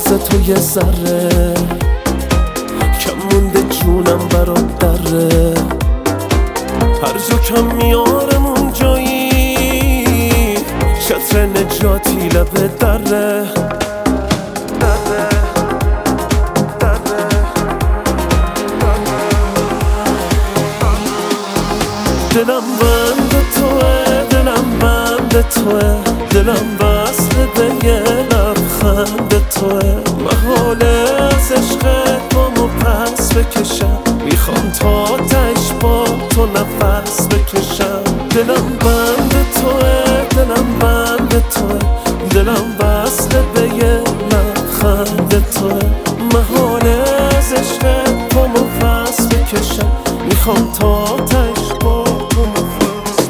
واسه تو یه ذره کم مونده جونم برات دره، هر جا کم میارم اون جایی چتر نجاتی لبه دره. دلم بند توه، دلم بند توه، دلم وصل به یه لبخند توه. محاله از عشقت پامو پس بکشم، میخوام تا تش با تو نفس بکشم. دلم بند توه، دلم بند توه، دلم وصل به یه لبخند توه. محاله از عشقت پامو پس بکشم، میخوام تا تش با تو نفس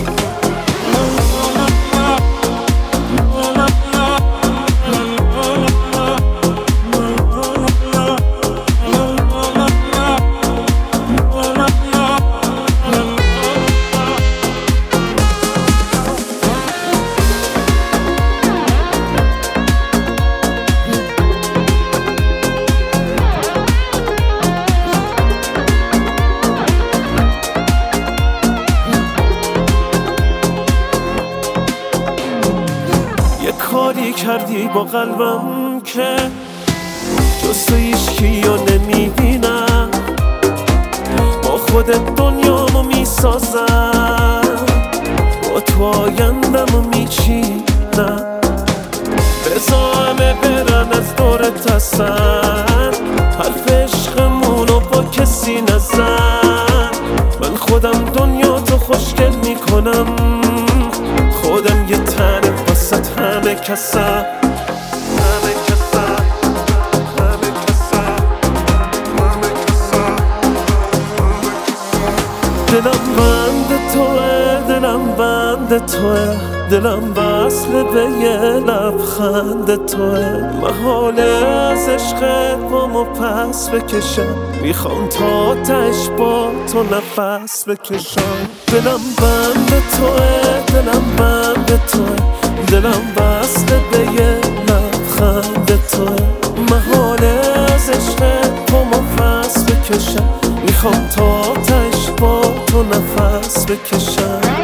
کاری کردی با قلبم که جز تو هیچکیو نمیبینم، با خودت دنیامو میسازم، با تو آیندمو میچینم. بذار همه برن از دورت هستن، حرف عشقمونو با کسی نزن. من خودم دنیا تو خوشگل میکنم، خودم یه تنه واسط همه کسم. دلم بند توه، دلم بند توه، دلم وصل به یه لبخند توه. محاله از عشقت پامو پس بکشم، میخوام تا تش با تو نفس بکشم. دلم بند توه، دلم بند توه، دلم وصل به یه لبخند توه. محاله از عشقت پامو پس بکشم، میخوام تا تش با تو نفس بکشم.